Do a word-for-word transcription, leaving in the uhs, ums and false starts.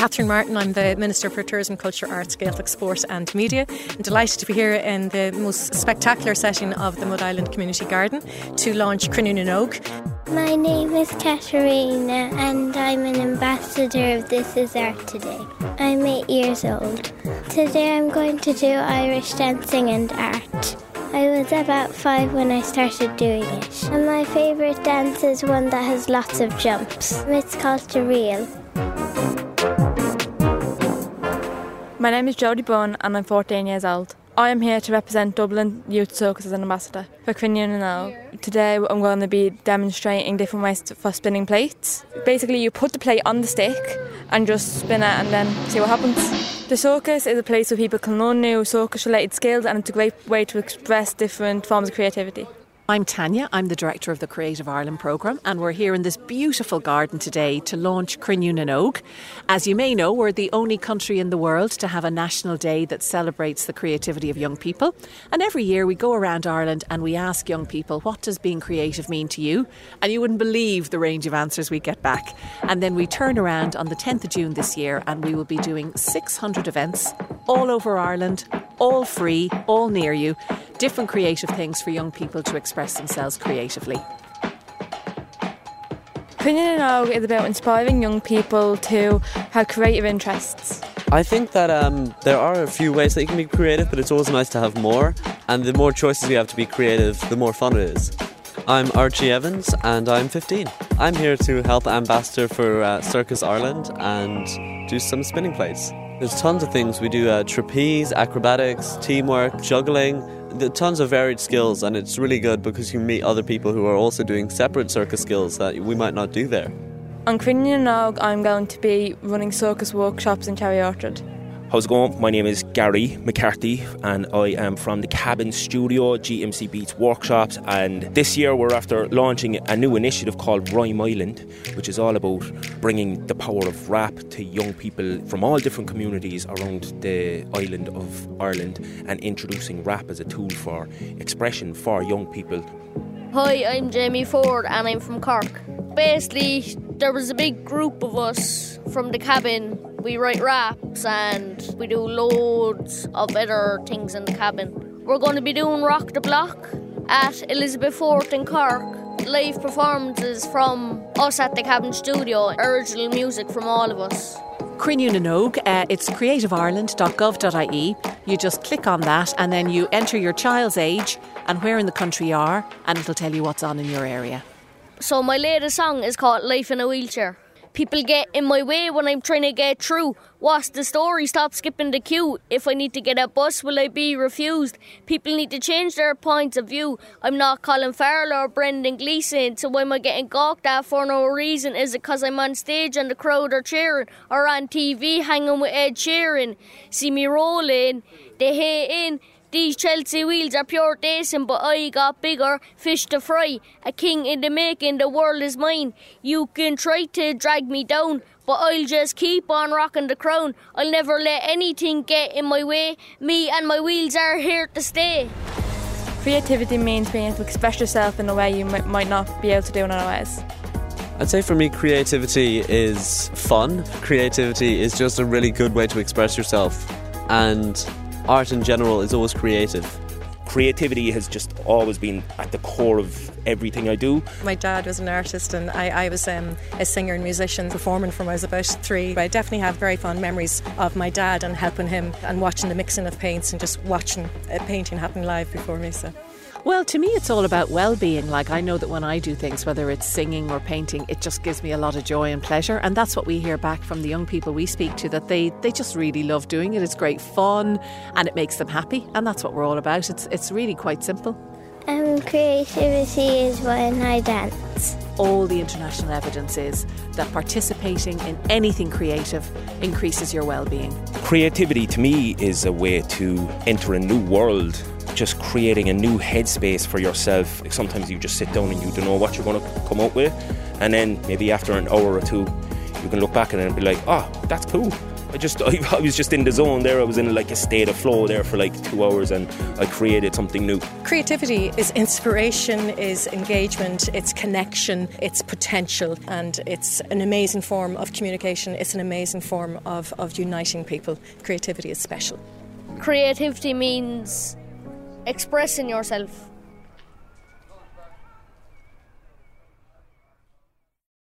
Catherine Martin. I'm the Minister for Tourism, Culture, Arts, Gaelic Sport and Media. I'm delighted to be here in the most spectacular setting of the Mud Island Community Garden to launch Cruinniú na nÓg. My name is Katerina and I'm an ambassador of This Is Art today. I'm eight years old. Today I'm going to do Irish dancing and art. I was about five when I started doing it. And my favourite dance is one that has lots of jumps. It's called the reel. My name is Jodie Bunn and I'm fourteen years old. I am here to represent Dublin Youth Circus as an ambassador for Cruinniú na nÓg. Today I'm going to be demonstrating different ways for spinning plates. Basically you put the plate on the stick and just spin it and then see what happens. The circus is a place where people can learn new circus related skills, and it's a great way to express different forms of creativity. I'm Tanya, I'm the Director of the Creative Ireland programme, and we're here in this beautiful garden today to launch Cruinniú na nÓg. As you may know, we're the only country in the world to have a national day that celebrates the creativity of young people. And every year we go around Ireland and we ask young people, what does being creative mean to you? And you wouldn't believe the range of answers we get back. And then we turn around on the tenth of June this year and we will be doing six hundred events all over Ireland, all free, all near you. Different creative things for young people to express themselves creatively. Cruinniú na nÓg is about inspiring young people to have creative interests. I think that um, there are a few ways that you can be creative, but it's always nice to have more. And the more choices we have to be creative, the more fun it is. I'm Archie Evans and I'm fifteen. I'm here to help ambassador for uh, Circus Ireland and do some spinning plates. There's tons of things. We do uh, trapeze, acrobatics, teamwork, juggling. There are tons of varied skills, and it's really good because you meet other people who are also doing separate circus skills that we might not do there. On Cruinniú na nÓg I'm going to be running circus workshops in Cherry Orchard. How's it going? My name is Gary McCarthy and I am from the Cabin Studio, G M C Beats Workshops, and this year we're after launching a new initiative called Rhyme Island, which is all about bringing the power of rap to young people from all different communities around the island of Ireland and introducing rap as a tool for expression for young people. Hi, I'm Jamie Ford and I'm from Cork. Basically, there was a big group of us from the cabin. We write raps and we do loads of other things in the cabin. We're going to be doing Rock the Block at Elizabeth Fort in Cork. Live performances from us at the Cabin Studio. Original music from all of us. Cruinniú na nÓg, uh, it's creative ireland dot gov dot I E. You just click on that and then you enter your child's age and where in the country you are, and it'll tell you what's on in your area. So my latest song is called Life in a Wheelchair. People get in my way when I'm trying to get through. What's the story? Stop skipping the queue. If I need to get a bus, will I be refused? People need to change their points of view. I'm not Colin Farrell or Brendan Gleeson, so why am I getting gawked at for no reason? Is it because I'm on stage and the crowd are cheering? Or on T V hanging with Ed Sheeran? See me rolling, they hating. These Chelsea wheels are pure decent, but I got bigger fish to fry. A king in the making, the world is mine. You can try to drag me down, but I'll just keep on rocking the crown. I'll never let anything get in my way. Me and my wheels are here to stay. Creativity means being able to express yourself in a way you might, might not be able to do in other ways. I'd say for me creativity is fun. Creativity is just a really good way to express yourself, and art in general is always creative. Creativity has just always been at the core of everything I do. My dad was an artist and I, I was um, a singer and musician performing from when I was about three. I definitely have very fond memories of my dad and helping him and watching the mixing of paints and just watching a painting happen live before me. So. Well, to me it's all about well-being. Like, I know that when I do things, whether it's singing or painting, it just gives me a lot of joy and pleasure, and that's what we hear back from the young people we speak to, that they, they just really love doing it. It's great fun and it makes them happy, and that's what we're all about. It's, it's really quite simple. Um, creativity is when I dance. All the international evidence is that participating in anything creative increases your well-being. Creativity to me is a way to enter a new world, just creating a new headspace for yourself. Sometimes you just sit down and you don't know what you're going to come up with, and then maybe after an hour or two you can look back at it and be like, oh, that's cool. I just I, I was just in the zone there. I was in like a state of flow there for like two hours, and I created something new. Creativity is inspiration, is engagement, it's connection, it's potential, and it's an amazing form of communication. It's an amazing form of, of uniting people. Creativity is special. Creativity means expressing yourself.